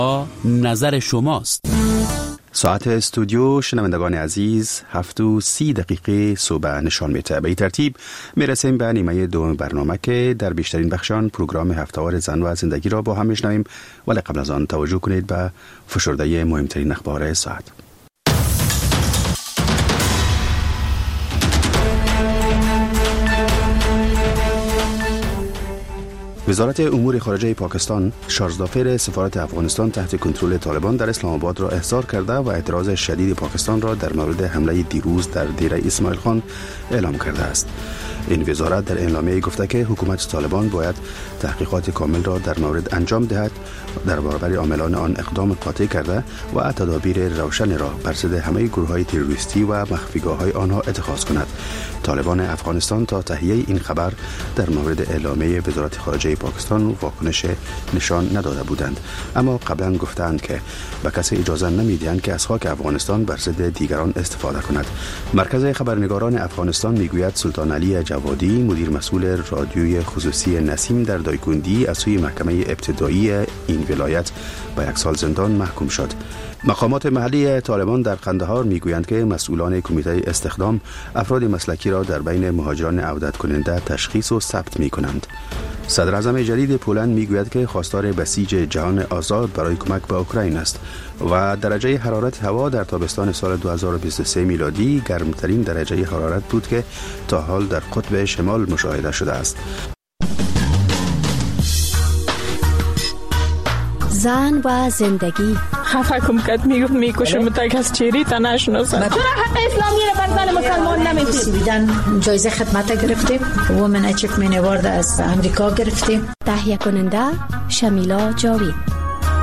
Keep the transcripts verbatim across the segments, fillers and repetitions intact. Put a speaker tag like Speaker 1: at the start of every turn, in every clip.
Speaker 1: نظر شماست.
Speaker 2: ساعت استودیو شنوندگان عزیز هفت و سی دقیقه صبح نشان میده. به این ترتیب میرسیم به نیمه دوم برنامه که در بیشترین بخشان پروگرام هفته‌وار زن و زندگی را با هم میشنویم، ولی قبل از آن توجه کنید به فشرده مهمترین اخبار ساعت. وزارت امور خارجه پاکستان شارژدافر سفارت افغانستان تحت کنترل طالبان در اسلام آباد را احضار کرده و اعتراض شدید پاکستان را در مورد حمله دیروز در دیره اسماعیل خان اعلام کرده است. این وزارت در اعلامیه گفته که حکومت طالبان باید تحقیقات کامل را در مورد انجام دهد، در برابر عاملان آن اقدام قاطع کرده و تدابیر روشن را بر ضد همه گروه‌های تروریستی و مخفیگاه‌های آنها اتخاذ کند. طالبان افغانستان تا تهیه این خبر در مورد اعلامیه وزارت خارجه پاکستان واکنش نشان نداده بودند، اما قبلا گفتند که به کسی اجازه نمیدهند که از خاک افغانستان بر ضد دیگران استفاده کند. مرکز خبرنگاران افغانستان میگوید سلطان علی جوادی، مدیر مسئول رادیوی خصوصی نسیم در دایکندی، از سوی محکمه ابتدایی این ولایت به یک سال زندان محکوم شد. مقامات محلی طالبان در قندهار میگویند که مسئولان کمیته استخدام افراد مسلکی را در بین مهاجران عودت کننده تشخیص و ثبت می کنند. صدر اعظم جدید پولند میگوید که خواستار بسیج جهان آزاد برای کمک به اوکراین است و درجه حرارت هوا در تابستان سال دو هزار و بیست و سه میلادی گرمترین درجه حرارت بود که تا حال در قطب شمال مشاهده شده است.
Speaker 3: زن و زندگی.
Speaker 4: خفه کم کد میگفت میکشم تا از چیری تا نشناسم.
Speaker 5: چرا حق اسلامی رو بر زن مسلمان نمیدید؟
Speaker 6: بیدن جایزه خدمت گرفتیم، وومن اچیومنت اوارد از امریکا گرفتیم.
Speaker 3: تهیه کننده شمیلا جاوید.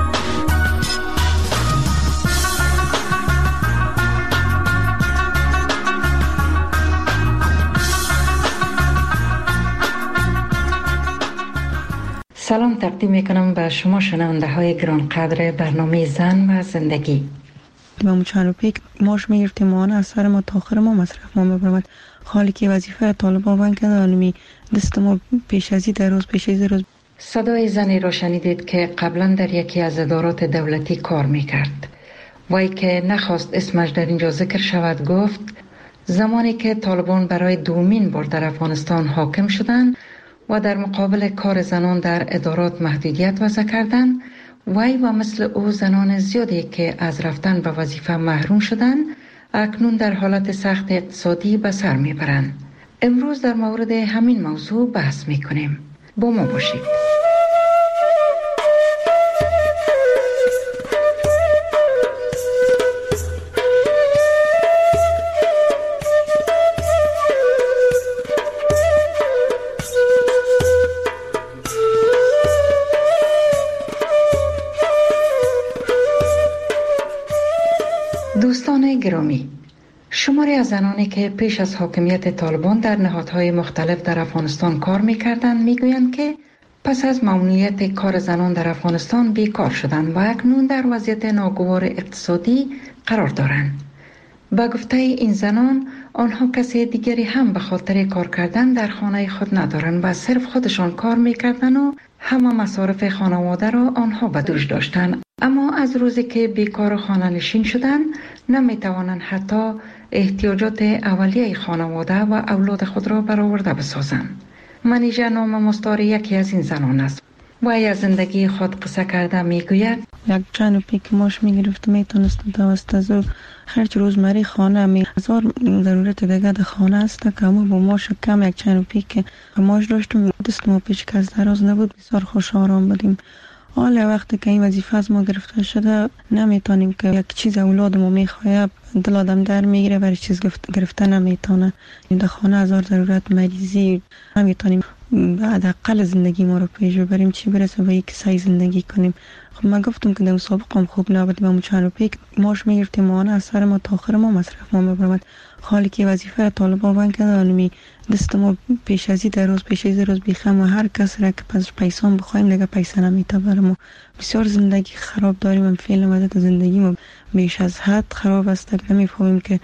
Speaker 7: سلام تقدیم میکنم به شما شنونده های گرانقدر برنامه زن و زندگی.
Speaker 8: با مچانو پیک ماش میگرفتیم و آن از سر ما تا آخر ما مصرف ما میبرمد. حالی که وظیفه طالبان بان کرده آنمی دست ما پیش ازی در روز پیش ازی روز.
Speaker 7: صدای زنی را شنیدید که قبلا در یکی از ادارات دولتی کار میکرد. وای که نخواست اسمش در اینجا ذکر شود گفت زمانی که طالبان برای دومین بار در افغانستان حاکم شدند و در مقابل کار زنان در ادارات محدودیت وضع کردند، وی و مثل او زنان زیادی که از رفتن به وظیفه محروم شدند اکنون در حالت سخت اقتصادی به سر میبرند. امروز در مورد همین موضوع بحث میکنیم. با ما باشید. دوستان گرامی، شماری از زنانی که پیش از حاکمیت طالبان در نهادهای مختلف در افغانستان کار می‌کردند می‌گویند که پس از ممنوعیت کار زنان در افغانستان بیکار شدند و اکنون در وضعیت ناگوار اقتصادی قرار دارند. با گفته این زنان، آنها کسی دیگری هم به خاطر کار کردن در خانه خود ندارند و صرف خودشان کار می‌کردند و همه مصارف خانواده را آنها به دوش داشتند. اما از روزی که بیکار خانه نشین شدند نمیتوانند حتی احتیاجات اولیه خانواده و اولاد خود را برآورده بسازند. منیژه نام مستعار یکی از این زنان است. وی از زندگی خود قصه کرده میگوید
Speaker 8: یک چند پیک ماش میگرفت میتونست دوست از خرج روزمره خانه می هزار ضرورت دیگه در خانه است که همون با ماش کم یک چند پیک ماش داشتم دست ما پیش که از دراز نبود. بسیار خوش آرام بودیم. حالا وقتی که این وظیفه از ما گرفته شده نمیتونیم که یک چیز اولاد ما میخواه دل آدم در میگیره برای چیز گرفته نمیتونه. در خانه هزار ضرورت مریضی نمیتونیم بعد اقل زندگی ما رو پیش ببریم چی برسه به یک سعی زندگی کنیم. خب من گفتم که در مسابقه هم خوب نبود و چند پیک ماش میگرفتیم و آن از سر ما تا آخر ما مصرف ما میبرمد. حالی که وظیفه طالبان بان کرده آنمی دست ما پیش ازی در روز پیش ازی روز بیخم و هر کس را که پس پیسان بخوایم دیگه پیسه نمیته برم. بسیار زندگی خراب داریم. من فعلا مدت زندگی ما بیش از حد خراب است که نمیفهمیم که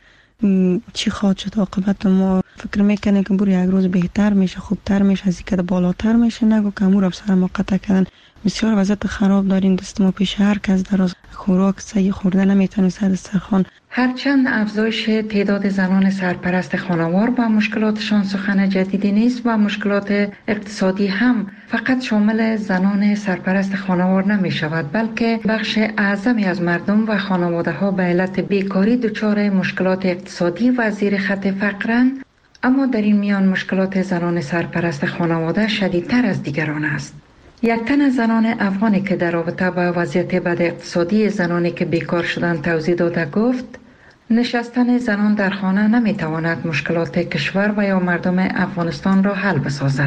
Speaker 8: چی خواهد شد عاقبت. ما فکر میکنه که بور یک روز بهتر میشه خوبتر میشه از اینکه بالاتر میشه نگو که امور سر ما قطع کردن بسیار وضعیت خراب داریم. دست ما پیش هر کس در از خوراک صحیح خورده نمیتونه سر دسترخوان.
Speaker 7: هرچند افزایش تعداد زنان سرپرست خانوار با مشکلاتشان سخن جدیدی نیست و مشکلات اقتصادی هم فقط شامل زنان سرپرست خانوار نمی شود، بلکه بخش اعظمی از مردم و خانواده ها به علت بیکاری دچار مشکلات اقتصادی و زیر خط فقرند. اما در این میان مشکلات زنان سرپرست خانواده شدیدتر از دیگران است. یک تن از زنان افغانی که در رابطه با وضعیت بد اقتصادی زنانی که بیکار شدند توضیح داده گفت نشستن زنان در خانه نمیتواند مشکلات کشور و یا مردم افغانستان را حل بسازد.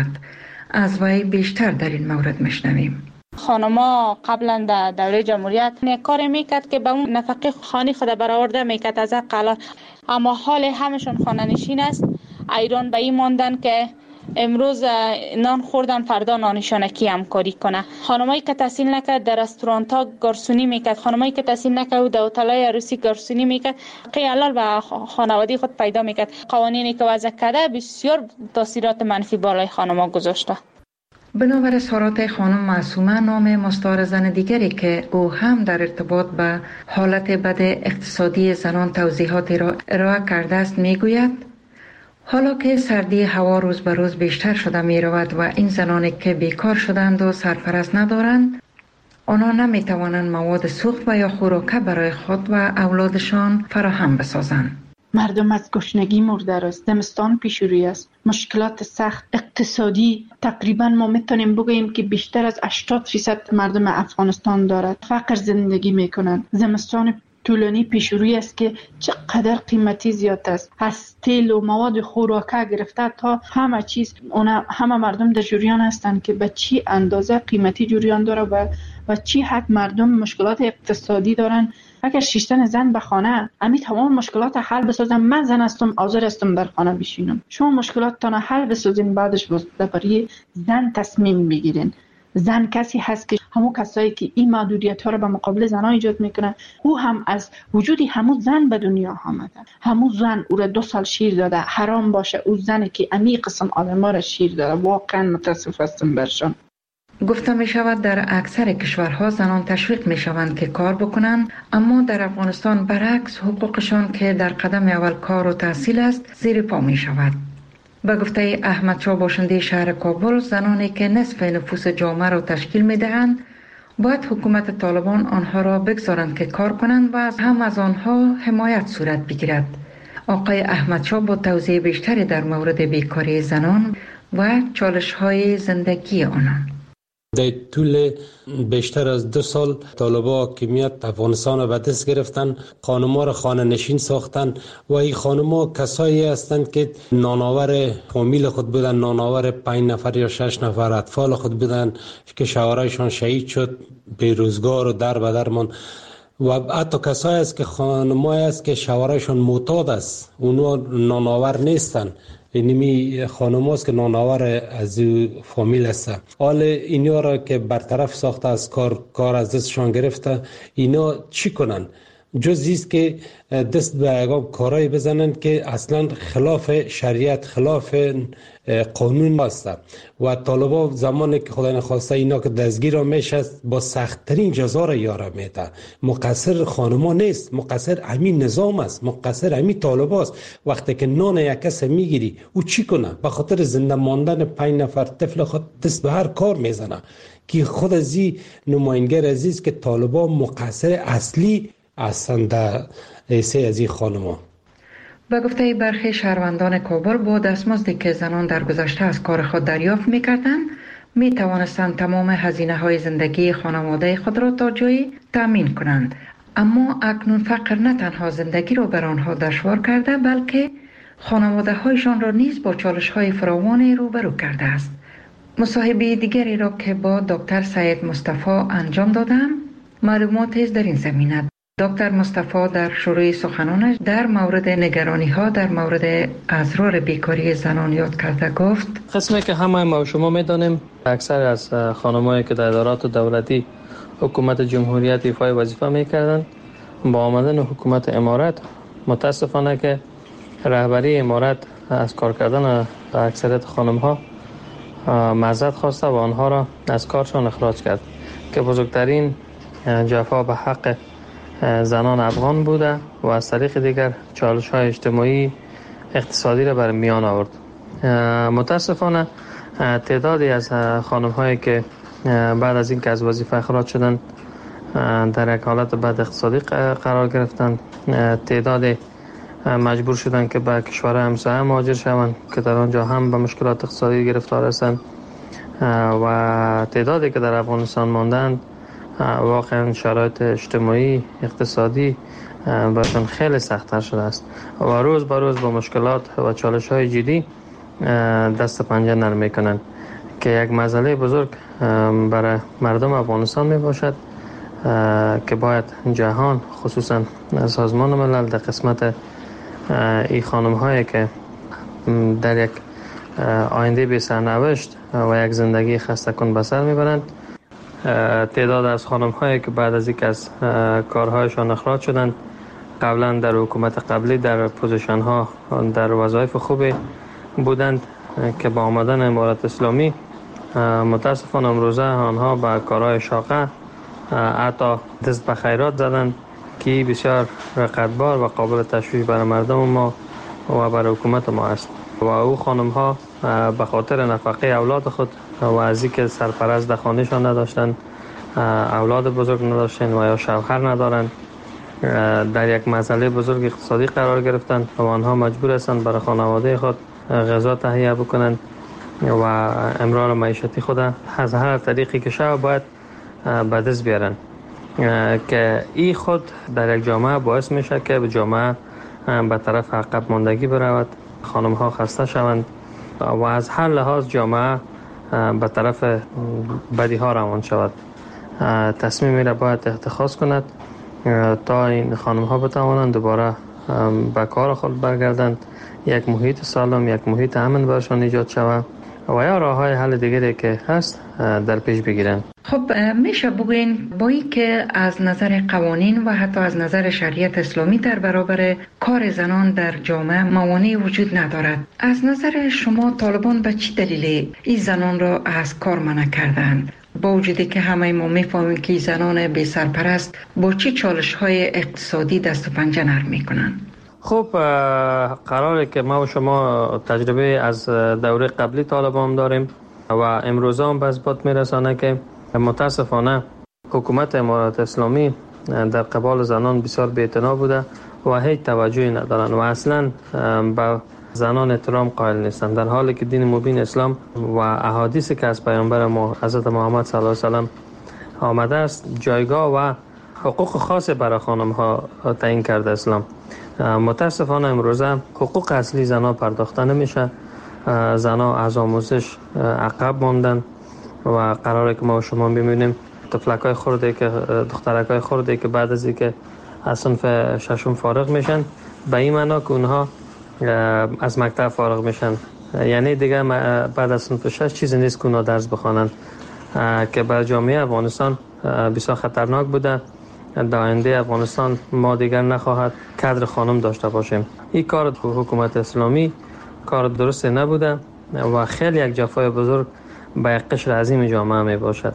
Speaker 7: از وی بیشتر در این مورد میشنویم.
Speaker 9: خانما قبلا در دوره جمهوریت یک کار میکرد که به اون نفقه خانه خود برآورده میکرد از قلال، اما حال همشون خانه نشین است. ایران به این ماندن که امروز نان خوردن فردا نانشانکی همکاری کنه. خانمایی که تحصیل نکرد در رستوران ها گارسونی میکرد، خانمایی که تحصیل نکرد در هتل‌های عروسی گارسونی میکرد، قیالال و خانوادگی خود پیدا میکرد. قوانینی که وضع کرده بسیار تاثیرات منفی بالای خانم‌ها گذاشته.
Speaker 7: بنابر اظهارات خانم معصومه، نام مستعار زن دیگری که او هم در ارتباط به حالت بد اقتصادی زنان توضیحاتی را ارائه کرده است، میگوید حالا که سردی هوا روز به روز بیشتر شده می رود و این زنانی که بیکار شدند و سرپرست ندارند، آنها نمی توانند مواد سوخت و یا خوراک برای خود و اولادشان فراهم بسازند.
Speaker 10: مردم از گشنگی مرده است. زمستان پیش روی است. مشکلات سخت اقتصادی تقریبا ما میتونیم بگوییم که بیشتر از هشتاد درصد مردم افغانستان دارد. فقر زندگی میکنند. زمستان طولانی پیش روی است که چقدر قیمتی زیاد است. از تیل و مواد خوراکه گرفته تا همه چیز، اونا همه مردم در جریان هستند که به چی اندازه قیمتی جریان داره و و چی حد مردم مشکلات اقتصادی دارن. اگر شیشتن زن به خانه امی تمام مشکلات حل بسازم، من زن هستم حاضر هستم در خانه بشینم. شما مشکلاتتان حل بسازین، بعدش برای زن تصمیم بگیرین. زن کسی هست که همون کسایی که این محدودیت ها رو به مقابل زنها ایجاد میکنه، او هم از وجودی همون زن به دنیا آمده. همون زن او را دو سال شیر داده. حرام باشه او زنی که امی قسم آدم ها را شیر داده. واقعا متاسف هستم برشان.
Speaker 7: گفته می شود در اکثر کشورها زنان تشویق می شوند که کار بکنند، اما در افغانستان برعکس حقوقشان که در قدم اول کار و تحصیل است زیر پا می شود. به گفته احمد شاه باشنده شهر کابل، زنانی که نصف نفوس جامعه را تشکیل می دهند باید حکومت طالبان آنها را بگذارند که کار کنند و هم از آنها حمایت صورت بگیرد. آقای احمد شاه با توضیح بیشتری در مورد بیکاری زنان و چالش های زندگی آنان.
Speaker 11: در طول بیشتر از دو سال طالبا حاکمیت افغانستان را به دست گرفتن، خانم‌ها را خانه نشین ساختن و این خانم‌ها کسایی هستند که نانآور فامیل خود بودن، نانآور پنج نفر یا شش نفر اطفال خود بودن که شوهرایشان شهید شد، بیروزگار و در به در ماند. و حتی کسایی است که خانم‌هایی است که شوهرایشان معتاد است، اونها نانآور نیستن. اینمی خانم هاست که نانآور از فامیل هستن. حال اینا را که برطرف ساخته از کار کار از دستشان گرفته، اینا چی کنن؟ جز است که دست به اگام کارایی بزنن که اصلا خلاف شریعت، خلاف قانون هست. و طالبا زمانی که خدای نخواسته اینا که دستگیر میشه با سخت‌ترین جزا را یاره میده. مقصر خانما نیست، مقصر همین نظام است، مقصر همین طالبا است. وقتی که نان یک کس میگیری او چی کنه؟ به خاطر زنده ماندن پنج نفر طفل خود دست به هر کار میزنه که خود از این نماینگر عزیز که طالبا مقصر اصلی هستند در حیث از این خانما.
Speaker 7: به گفته برخی شهروندان کابل، با دستمزدی که زنان در گذشته از کار خود دریافت می‌کردند، می توانستند تمام هزینه های زندگی خانواده خود را تا جایی تأمین کنند. اما اکنون فقر نه تنها زندگی را بر آنها دشوار کرده، بلکه خانواده هایشان را نیز با چالش های فراوانی روبرو کرده است. مصاحبه دیگری را که با دکتر سید مصطفی انجام دادم، معلوماتی در این زمینه. دکتر مصطفی در شروع سخنانش در مورد نگرانی ها در مورد اضرار بیکاری زنان یاد کرده گفت:
Speaker 12: قسمی که همه ما و شما میدانیم، اکثر از خانمایی که در ادارات دولتی حکومت جمهوریت ایفای وظیفه میکردند، با آمدن حکومت امارت متاسفانه که رهبری امارت از کار کردن اکثریت خانم ها معذرت خواسته و آنها را از کارشان اخراج کرد. که بزرگترین جفا به حق زنان افغان بوده و از طریق دیگر چالش های اجتماعی اقتصادی را بر میان آورد. متاسفانه تعدادی از خانم هایی که بعد از اینکه از وظیفه اخراج شدند در یک حالت بد اقتصادی قرار گرفتند، تعداد مجبور شدند که به کشورهای همسایه مهاجر شوند که در آنجا هم به مشکلات اقتصادی گرفتار هستند و تعدادی که در افغانستان ماندند واقعا شرایط اجتماعی اقتصادی برشان خیلی سخت‌تر شده است و روز به روز با مشکلات و چالش‌های جدی دست پنجه نرم می‌کنند که یک مسئله بزرگ برای مردم افغانستان میباشد که باید جهان خصوصا سازمان ملل در قسمت این خانم هایی که در یک آینده بی سرنوشت و یک زندگی خسته کن به سر میبرند، تعداد از خانم هایی که بعد از اینکه از کارهایشان اخراج شدند قبلا در حکومت قبلی در پوزیشن ها در وظایف خوبی بودند که با آمدن امارت اسلامی متاسفانه امروزه آنها به کارهای شاقه حتی دست به خیرات زدند که بسیار رقتبار و قابل تشویش برای مردم ما و برای حکومت ما است و او خانم ها به خاطر نفقه اولاد خود و از اینکه سرپرست در خانهشان نداشتند، اولاد بزرگ نداشتند و یا شوهر ندارند، در یک مسئله بزرگ اقتصادی قرار گرفتند و آنها مجبور هستند برای خانواده خود غذا تهیه بکنند و امرار معیشتی خود از هر طریقی که شود باید به دست بیارن که این خود در یک جامعه باعث میشه که به جامعه به طرف عقب ماندگی برود، خانم ها خسته شوند و از هر لحاظ جامعه به طرف بدی ها روان شود. تصمیمی را باید اتخاذ کند تا این خانم ها بتوانند دوباره به کار خود برگردند، یک محیط سالم، یک محیط امن برشان ایجاد شود و یا راه های حل دیگری که هست در پیش بگیرند.
Speaker 7: خب میشه بگوین با این که از نظر قوانین و حتی از نظر شریعت اسلامی در برابر کار زنان در جامعه موانعی وجود ندارد، از نظر شما طالبان به چه دلیل این زنان را از کار منع کردند؟ با وجودی که همه ما میفهمیم که زنان بی سرپرست با چه چالش های اقتصادی دست و پنجه نرم میکنند؟
Speaker 12: خب قراره که ما و شما تجربه از دوره قبلی طالبان داریم و امروزه هم به اثبات میرسانه که متاسفانه حکومت امارت اسلامی در قبال زنان بسیار بی‌اعتنا بوده و هیچ توجهی ندارن و اصلا به زنان احترام قائل نیستند، در حالی که دین مبین اسلام و احادیثی که از پیامبر ما حضرت محمد صلی الله علیه و سلم آمده است جایگاه و حقوق خاص برای خانم ها تعیین کرده اسلام. متاسفانه امروزه حقوق اصلی زنان پرداخته نمیشه، زنان از آموزش عقب ماندن و قراره که ما و شما ببینیم طفلکای خرده که دخترکای خرده که بعد از اینکه از صنف ششم فارغ میشن به این معنا که اونها از مکتب فارغ میشن، یعنی دیگه بعد از صنف شش چیزی نیست که اونها درس بخوانند که بر جامعه افغانستان بسیار خطرناک بوده. در آینده افغانستان ما دیگر نخواهد کادر خانم داشته باشیم. این کار حکومت اسلامی کار درست نبوده و خیلی یک جفای بزرگ به یک قشر عظیم جامعه می باشد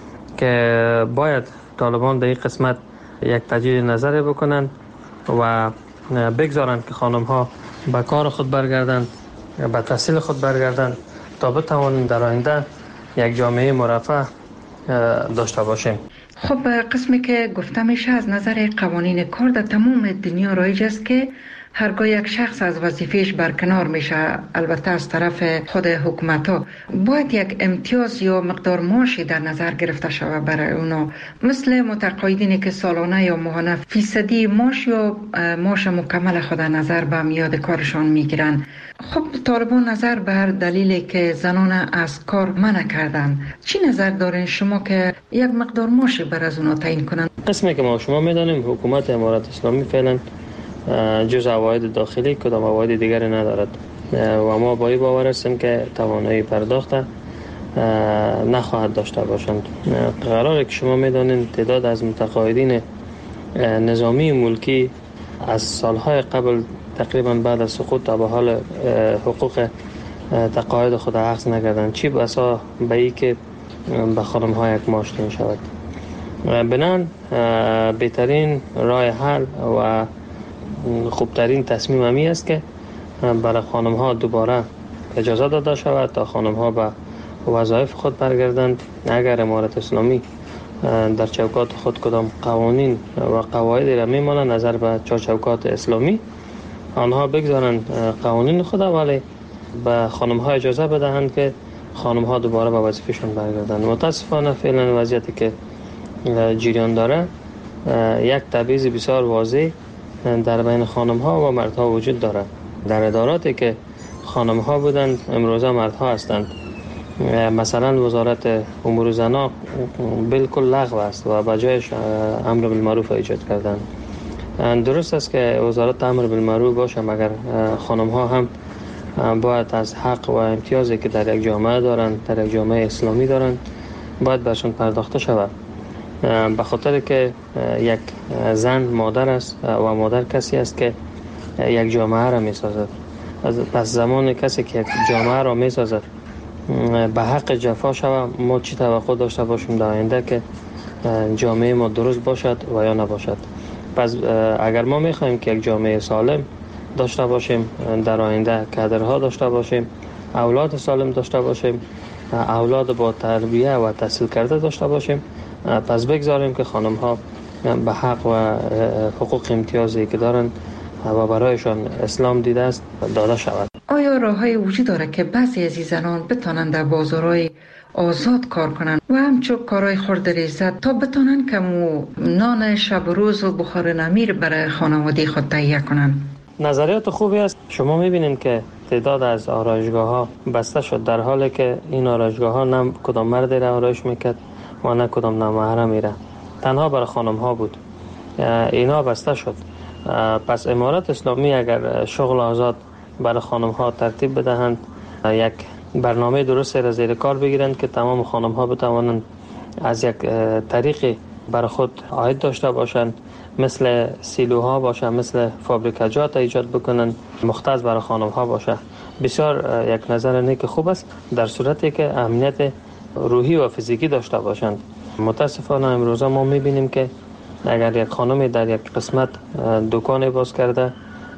Speaker 12: که باید طالبان در این قسمت یک تجدید نظر بکنند و بگذارند که خانم ها به کار خود برگردند، به تحصیل خود برگردند تا بتوانند در آینده یک جامعه مرفه داشته باشیم.
Speaker 7: خب قسمی که گفته میشه از نظر قوانین کار در تمام دنیا رایج است که هرگاه یک شخص از وظیفهش برکنار میشه، البته از طرف خود حکومت ها، باید یک امتیاز یا مقدار معاشی در نظر گرفته شود برای اونا، مثل متقاعدینی که سالانه یا ماهانه فیصدی معاش یا معاش مکمل خود در نظر به میاد کارشان میگیرن. خب طالبان نظر بر دلیلی که زنان از کار منع کردن، چی نظر دارین شما که یک مقدار معاشی بر از اونا تعیین کنن؟
Speaker 12: قسمی که ما شما میدانیم حکومت امارت اسلامی فعلا جز عواید داخلی کدام عواید دیگری ندارد و ما با این باور هستیم که توانایی پرداخت نخواهد داشته باشند. قراره که شما میدانید تعداد از متقاعدین نظامی ملکی از سالهای قبل تقریبا بعد از سقوط تا به حال حقوق تقاعد خود اخذ نکردند، چی بسا به ای که به خانم ها یک معاش داده شود. بنان بهترین راه حل و خوبترین تصمیم همی است که برای خانم ها دوباره اجازه داده شود تا خانم ها به وظایف خود برگردند. اگر امارت اسلامی در چوکات خود کدام قوانین و قواعدی را میمانند نظر به چهار چوکات اسلامی، آنها بگذارند قوانین خود، ولی به خانم ها اجازه بدهند که خانم ها دوباره به وظیفه‌شان برگردند. متاسفانه فعلا وضعیتی که جریان داره یک تبعیض بسیار واضح در بین خانم ها و مردها وجود داره. در اداراتی که خانم ها بودند امروزه مردها هستند. مثلا وزارت امور زنان بالکل لغو است و به جایش امر بالمعروف ایجاد کردند. درست است که وزارت امر بالمعروف باشه، مگر خانم ها هم باید از حق و امتیازی که در یک جامعه دارند، در یک جامعه اسلامی دارند، باید برشون پرداخته شود. به خاطر که یک زن مادر است و مادر کسی است که یک جامعه را می سازد. پس زمان کسی که یک جامعه را می سازد به حق جفا شود، ما چی توقع داشته باشیم در آینده که جامعه ما درست باشد و یا نباشد؟ پس اگر ما می خواهیم که یک جامعه سالم داشته باشیم، در آینده کادرها داشته باشیم، اولاد سالم داشته باشیم، اولاد با تربیه و تحصیل کرده داشته باشیم، پس بگذاریم که خانم ها به حق و حقوق امتیازی که دارند و برایشان اسلام دیده است داده شود.
Speaker 7: آیا راه‌های وجود داره که بعضی از این زنان بتونن در بازارهای آزاد کار کنن و همچون کارهای خردریزت تا بتونن که نان شب و روز و بخار نمیر برای خانواده خود تهیه کنن؟
Speaker 12: نظریات خوبی است. شما میبینید که تعداد از آرایشگاه ها بسته شد، در حالی که این آرایشگاه ها نه کدام مرد را آرایش میکرد و نه کدام نامحرمی را، تنها برای خانم ها بود. اینا بسته شد. پس امارت اسلامی اگر شغل آزاد برای خانم ها ترتیب بدهند، یک برنامه درست را زیر کار بگیرند که تمام خانم ها بتوانند از یک طریقی برای خود عاید داشته باشند، مثل سیلوها باشه، مثل فابریکاجات ایجاد بکنن، مختص برای خانم ها باشه، بسیار یک نظر نیک خوب است، در صورتی که امنیت روحی و فیزیکی داشته باشند. متاسفانه امروزه ما میبینیم که اگر یک خانمی در یک قسمت دکان باز کرده،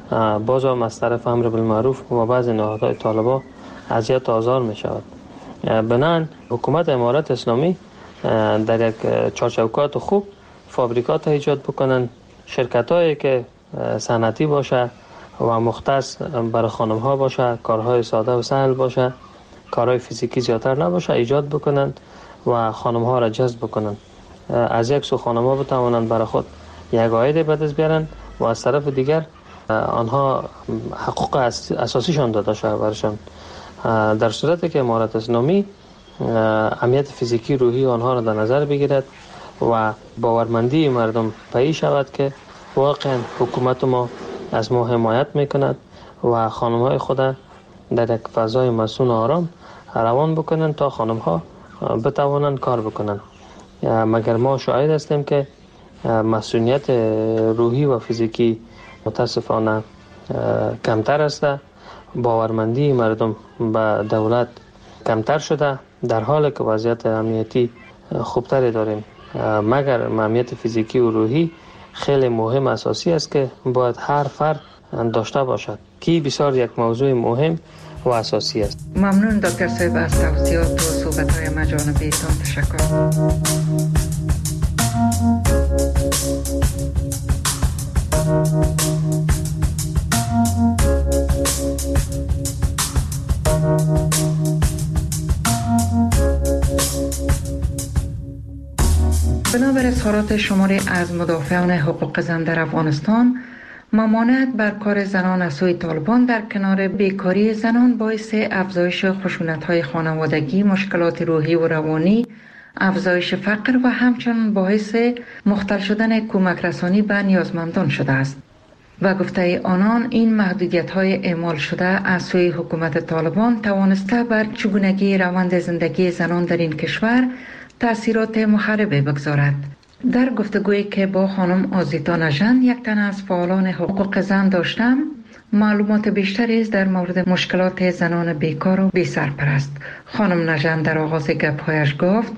Speaker 12: باز هم از طرف امر بالمعروف و بعضی نهادهای طالبان اذیت و آزار می شود. بنابراین حکومت امارت اسلامی در یک چارچوکات خوب فابریکات ایجاد بکنن، شرکت هایی که صنعتی باشه و مختص برای خانم ها باشه، کارهای ساده و سهل باشه، کارهای فیزیکی زیادتر نباشه، ایجاد بکنن و خانم ها را جذب بکنن. از یک سو خانم ها بتوانند برای خود یک عاید به دست بیارن و از طرف دیگر آنها حقوق اساسیشان داده شده برشان. در صورتی که امارت اسلامی امنیت فیزیکی روحی آنها را در نظر بگیرد و باورمندی مردم پایی شود که واقعا حکومت ما از ما حمایت میکند و خانم های خود در یک فضای مسئول آرام روان بکنند تا خانم ها بتوانند کار بکنند. مگر ما شاهد هستیم که مسئولیت روحی و فیزیکی متاسفانه کمتر است، باورمندی مردم به دولت کمتر شده، در حالی که وضعیت امنیتی خوبتری داریم. مگر امنیت فیزیکی و روحی خیلی مهم اساسی است که باید هر فرد داشته باشد، که بسیار یک موضوع مهم و اساسی است.
Speaker 7: ممنون دکتر صاحب از توضیحات و صحبت‌های مجانبیتان. تشکر. بنابر اظهارات شماری از مدافعان حقوق زن در افغانستان، ممانعت بر کار زنان از سوی طالبان در کنار بیکاری زنان باعث افزایش خشونت‌های خانوادگی، مشکلات روحی و روانی، افزایش فقر و همچنین باعث مختل شدن کمک رسانی به نیازمندان شده است. و گفته آنان این محدودیت‌های اعمال شده از سوی حکومت طالبان توانسته بر چگونگی روند زندگی زنان در این کشور تأثیرات مخربی بگذارد. در گفتگویی که با خانم آزیتا نژند، یک تن از فعالان حقوق زن داشتم، معلومات بیشتری است در مورد مشکلات زنان بیکار و بی سرپرست. خانم نژند در آغاز گپ‌هایش گفت: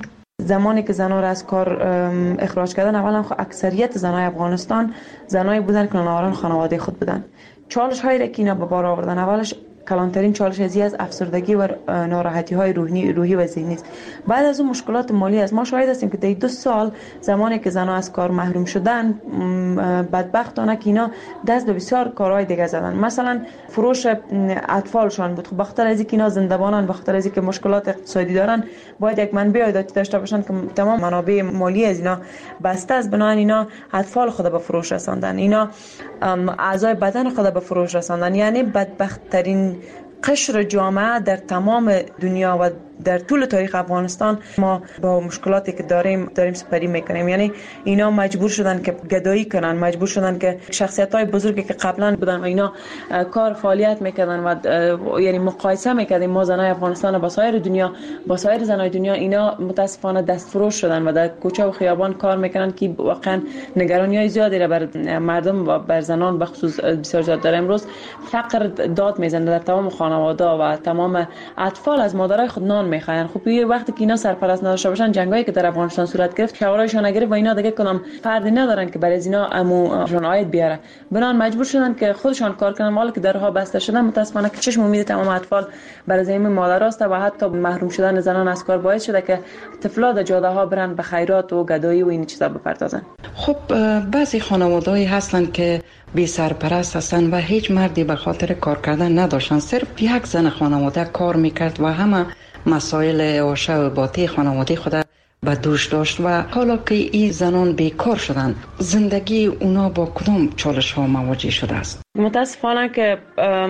Speaker 8: زمانی که زنان را از کار اخراج کردن، اولا اکثریت زنای افغانستان زنایی بودن که نانآوران خانواده خود بودن. چالش هایی را که اینا به بار آوردن، اولش کلانترین چالش ازی از افسردگی و ناراحتی های روحی روحی و ذهنی است. بعد از اون مشکلات مالی است. ما شاهد هستیم که در دو سال زمانی که زنان از کار محروم شدن، بدبختانه که اینا دست به بسیار کارهای دیگه زدن. مثلا فروش اطفالشان بود. خب بخاطر از اینکه اینا زنده‌بانن، بخاطر از اینکه مشکلات اقتصادی دارن، باید یک منبع عایداتی داشته باشن که تمام منابع مالی از اینا بسته است. بنابراین اینا اطفال خود به فروش رساندن، اینا اعضای بدن خود به فروش رساندن. یعنی بدبخت‌ترین قشر جامعه در تمام دنیا و در طول تاریخ افغانستان ما با مشکلاتی که داریم داریم سپری میکنیم. یعنی اینا مجبور شدن که گدایی کنن، مجبور شدن که شخصیت‌های بزرگی که قبلا بودن و اینا کار فعالیت میکردن و یعنی مقایسه میکردیم ما زنای افغانستان با سایر دنیا، با سایر زنای دنیا، اینا متاسفانه دستفروش شدن و در کوچه و خیابان کار میکنن که واقعا نگرانی‌های زیادی را بر مردم و بر زنان به خصوص بسیار زیاد داره. امروز فقر داد میزنه در تمام خانواده و تمام اطفال از مادرای خود نان میخواین. خب یه وقتی که اینا سرپرست نداشته باشن، جنگایی که در افغانستان صورت گرفت، شورایشون نگرفت و اینا دیگه کدام فردی ندارن که برای از اینا اموشون عاید بیاره، بنان مجبور شدن که خودشان کار کنن. مال که درها بسته شدن، متاسفانه که چشم امید تمام اطفال برای زمین مادراست و حتی محروم شدن زنان از کار باعث شده که طفلا در جاده ها برن به خیرات و گدایی و این چیزا بپردازن.
Speaker 7: خب بعضی خانواده‌ای هستن که بی سرپرست هستن و هیچ مردی به خاطر کار کردن نداشتن، صرف یک زن خانواده کار میکرد و همه مسائل عاشه و باطی خانواده خود به دوش داشت و حالا که این زنان بیکار شدن، زندگی اونا با کدام چالش ها مواجه شده است؟
Speaker 8: متاسفانه که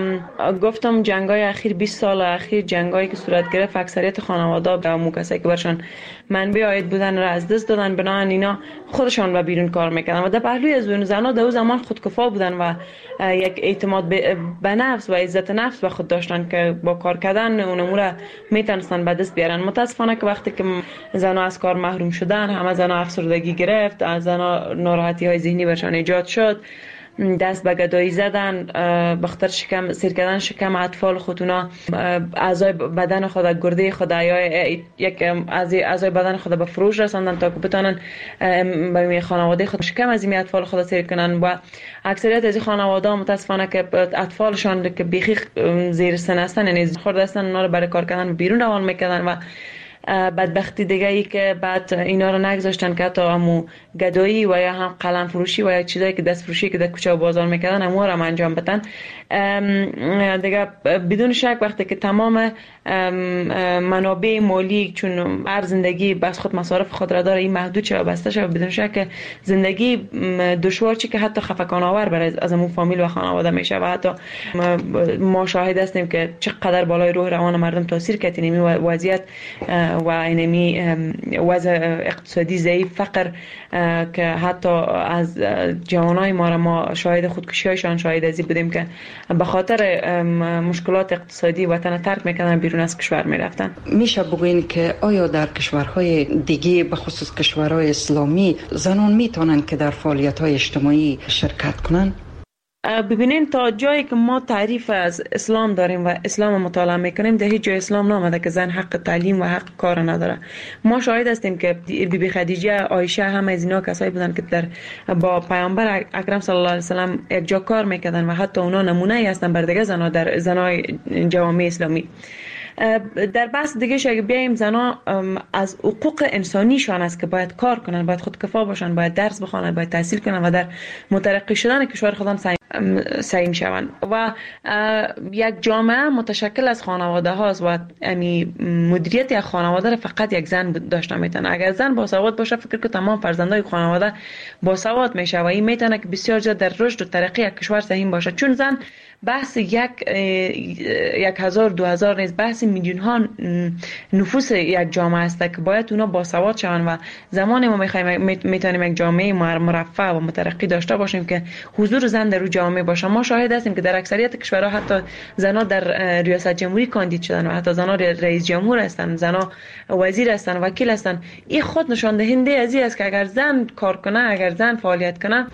Speaker 8: گفتم جنگای اخیر بیست سال اخیر جنگایی که صورت گرفت، اکثریت خانواده به همون کسایی که برشان منبع عاید بودن را از دست دادن. بنابراین اینا خودشان به بیرون کار میکردن و در پهلوی از اون زنا در اون زمان خودکفا بودن و یک اعتماد به نفس و عزت نفس به خود داشتن که با کار کردن اون امور میتونستن به دست بیارن. متاسفانه که وقتی که زنا از کار محروم شدن، همه زنا افسردگی گرفت، از زنا ناراحتی های ذهنی برشان ایجاد شد، دست به گدایی زدن، بخاطر شکم سیر کردن شکم اطفال خودونا، اعضای بدن خود، گرده خود یا یک اعضای بدن خود به فروش رساندن تا که بتونن به خانواده خود شکم از این اطفال خود سیر کنن. و اکثریت از این خانواده متاسفانه که اطفالشان که بیخی زیر سن هستن، یعنی خورده هستن، اونا رو برای کار کردن بیرون روان میکردن و بدبختی دیگه ای که بعد اینا رو نگذاشتن که حتی همو گدایی و یا هم قلم فروشی و یا چیزایی که دست فروشی که در کوچه و بازار میکردن همو رو هم انجام بدن. دیگه بدون شک وقتی که تمام منابع مالی، چون هر زندگی بس خود مصارف خود را داره، این محدود شد و بسته شد، بدون شک زندگی دشوار چی که حتی خفقان آور برای از همون فامیل و خانواده میشه و حتی ما شاهد هستیم که چقدر بالای روح روان مردم تاثیر کرد این وضعیت و اینمی وضع اقتصادی ضعیف، فقر که حتی از جوانای ما را ما شاهد خودکشی‌هایشان شاهد ازی بودیم که به خاطر مشکلات اقتصادی وطن ترک میکنن، بیرون از کشور میرفتن.
Speaker 7: میشه بگوین که آیا در کشورهای دیگه به خصوص کشورهای اسلامی زنان میتونن که در فعالیت‌های اجتماعی شرکت کنن؟
Speaker 8: ببینین تا جایی که ما تعریف از اسلام داریم و اسلام مطالعه میکنیم، در هیچ جای اسلام نامده که زن حق تعلیم و حق کار نداره. ما شاهد هستیم که بی بی خدیجه، عایشه، همه از اینا کسایی بودن که در با پیامبر اکرم صلی الله علیه و سلم یک جا کار میکردن و حتی اونا نمونه ای هستن بر دیگه زنا در زنای جوامع اسلامی. در بحث دیگه اگه بیایم، زنا از حقوق انسانیشان است که باید کار کنن، باید خودکفا باشن، باید درس بخونن، باید تحصیل کنن و در مترقی شدن کشور خودم سعی میشوند. و یک جامعه متشکل از خانواده هاست و امی مدیریت یک خانواده را فقط یک زن داشته میتونه. اگر زن باسواد باشه، فکر که تمام فرزندای خانواده باسواد میشه و این میتونه که بسیار زیاد در رشد و ترقی یک کشور سهیم باشه. چون زن بحث یک یک هزار دو هزار نیست، بحث میلیون ها نفوس یک جامعه است که باید اونا باسواد شون و زمانی ما میخوایم میتونیم یک جامعه مرفه و مترقی داشته باشیم که حضور زن در اون جامعه باشه. ما شاهد هستیم که در اکثریت کشورها حتی زنها در ریاست جمهوری کاندید شدن و حتی زنها رئیس جمهور هستن، زنها وزیر هستن، وکیل هستن. این خود نشان دهنده از این است که اگر زن کار کنه، اگر زن فعالیت کنه،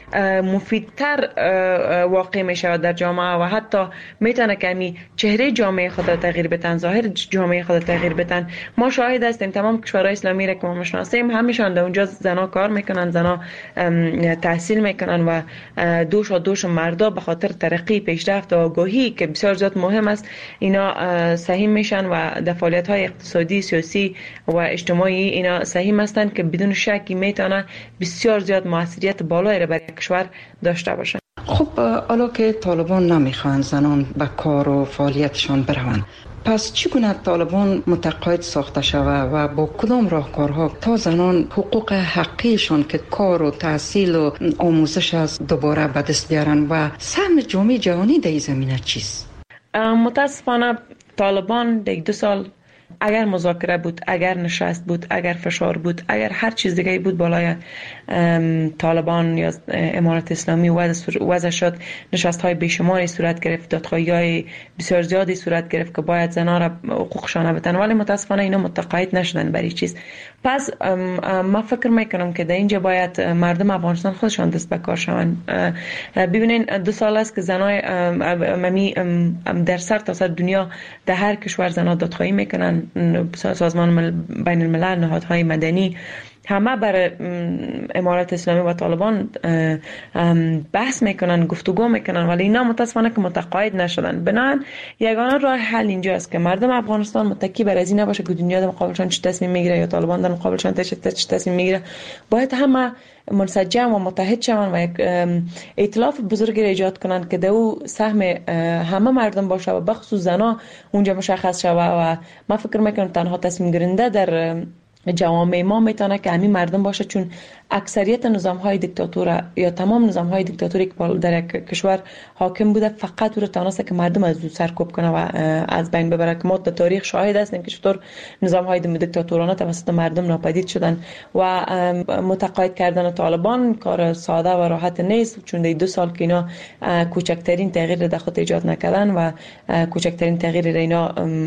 Speaker 8: مفیدتر واقع می شود در جامعه و حتی میتونه که می چهره جامعه خود را تغییر بدن، ظاهر جامعه خود را تغییر بدن. ما شاهد هستیم تمام کشورهای اسلامی را که ما میشناسیم همیشان در اونجا زنا کار میکنن، زنا تحصیل میکنن و دوش و دوش مردا به خاطر ترقی، پیشرفت و آگاهی که بسیار زیاد مهم است اینا سهیم میشن و در فعالیت های اقتصادی، سیاسی و اجتماعی اینا سهیم هستند که بدون شکی میتونه بسیار زیاد موثریت بالایی را برای کشور داشته باشه.
Speaker 7: خب حالا که طالبان نمیخوان زنان به کار و فعالیتشان بروند، پس چگونه طالبان متقاعد ساخته شود و با کدام راهکارها تا زنان حقوق حقیقشان که کار و تحصیل و آموزش است دوباره به دست بیارن و سهم جامعه جهانی در این زمینه چیست؟
Speaker 8: متاسفانه طالبان در دو سال اگر مذاکره بود، اگر نشست بود، اگر فشار بود، اگر هر چیز دیگه بود بالای طالبان یا امارت اسلامی وضع شد، نشست های بیشماری صورت گرفت، دادخواهی های بسیار زیادی صورت گرفت که باید زنان را حقوقشان بدن، ولی متاسفانه اینا متقاعد نشدن برای چیز. پس ما فکر میکنم که در اینجا باید مردم افغانستان خودشان دست به کار شوند. ببینین دو سال است که زنای ممی در سر تا سر دنیا در هر کشور زنا دادخواهی میکنن، سازمان بین الملل، نهادهای مدنی همه بر امارت اسلامی و طالبان بحث میکنن، گفتگو میکنن، ولی اینا متاسفانه که متقاعد نشدن. بنابراین یگانه راه حل اینجا است که مردم افغانستان متکی بر از این نباشه که دنیا در مقابلشان چه تصمیم میگیره یا طالبان در مقابلشان چه تصمیم میگیره. باید همه منسجم و متحد شوند و یک ائتلاف بزرگی را ایجاد کنند که دو سهم همه مردم باشه و بخصوص زنا اونجا مشخص شود و من فکر میکنم تنها تصمیم گیرنده در جوامع ما میتونه که همین مردم باشه، چون اکثریت نظام های دیکتاتور یا تمام نظام های دیکتاتوری که در یک کشور حاکم بوده فقط او را توانسته که مردم از او سرکوب کنه و از بین ببره، که ما در تاریخ شاهد هستیم که چطور نظام های دیکتاتورانه توسط مردم ناپدید شدن و متقاعد کردن طالبان کار ساده و راحت نیست، چون در دو سال که اینا کوچکترین تغییر در خود ایجاد نکردن و کوچکترین تغییر را اینا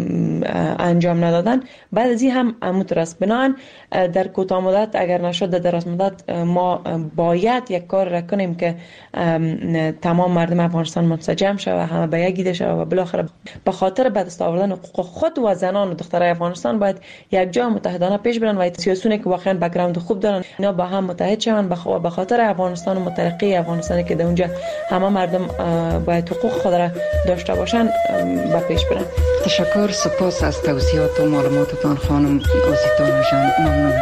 Speaker 8: انجام ندادن. بعد از این هم مترس بنان در کوتاه مدت اگر نشد در دراز مدت ما باید یک کار را کنیم که تمام مردم افغانستان منسجم شود و همه به یک ایده شود و بالاخره به خاطر به دست آوردن حقوق خود و زنان و دخترای افغانستان باید یک جا متحدانه پیش برن و سیاسیونی که واقعا بک‌گراند خوب دارن اینا با هم متحد شوند به خاطر افغانستان و مترقی افغانستانی که در اونجا همه مردم باید حقوق خود را داشته باشن به پیش برن.
Speaker 7: تشکر، سپاس از توضیحات و معلوماتتان خانم آزیتا جان. ممنون.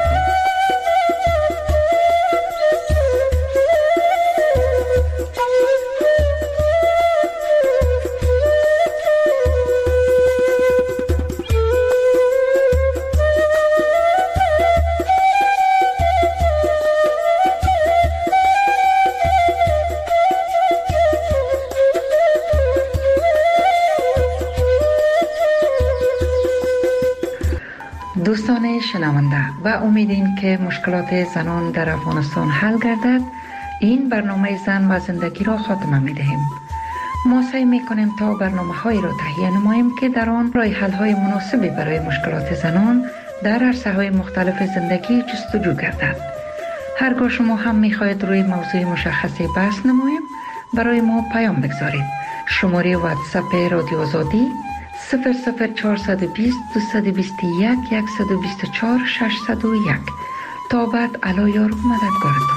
Speaker 7: دوستان شنونده و امیدیم که مشکلات زنان در افغانستان حل گردد، این برنامه زن و زندگی را خاتمه می دهیم. ما سعی می کنیم تا برنامه هایی را تهیه نماییم که در آن راه حل های مناسبی برای مشکلات زنان در عرصه های مختلف زندگی جستجو گردد. هرگاه شما هم می خواهید روی موضوع مشخصی بحث نماییم، برای ما پیام بگذارید. شماره واتساپ رادیو آزادی صفر صفر چهارصد و بیست دویست و بیست و یک صد و بیست و چهار ششصد و یک. تا بعد علا یار و مددگارتان.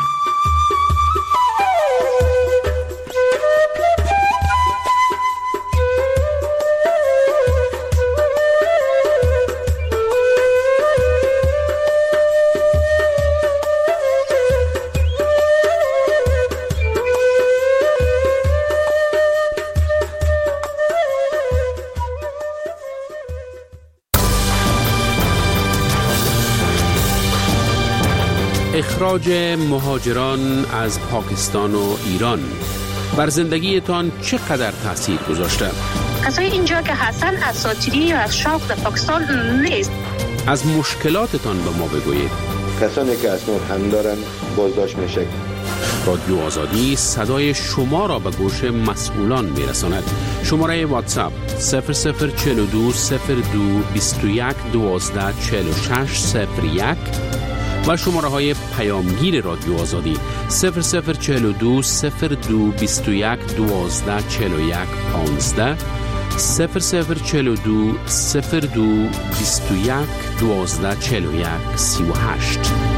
Speaker 1: اخراج مهاجران از پاکستان و ایران بر زندگیتان چقدر تاثیر گذاشته؟
Speaker 13: کسای اینجا که هستن اساطیری یا از شوق در پاکستان نیست.
Speaker 1: از مشکلاتتان به ما بگویید.
Speaker 14: کسانی که اسناد هم دارن بازداشت میشه.
Speaker 1: رادیو آزادی صدای شما را به گوش مسئولان میرساند. شماره واتساپ صفر صفر چهل و دو صفر دو بیست و یک دوازده چهل و شش صفر یک و شماره های پیامگیر رادیو آزادی صفر صفر چهل و دو صفر دو بیست و یک دوازده چهل و یک پانزده، صفر صفر چهل و دو صفر دو بیست و یک دوازده چهل و یک سی و هشت.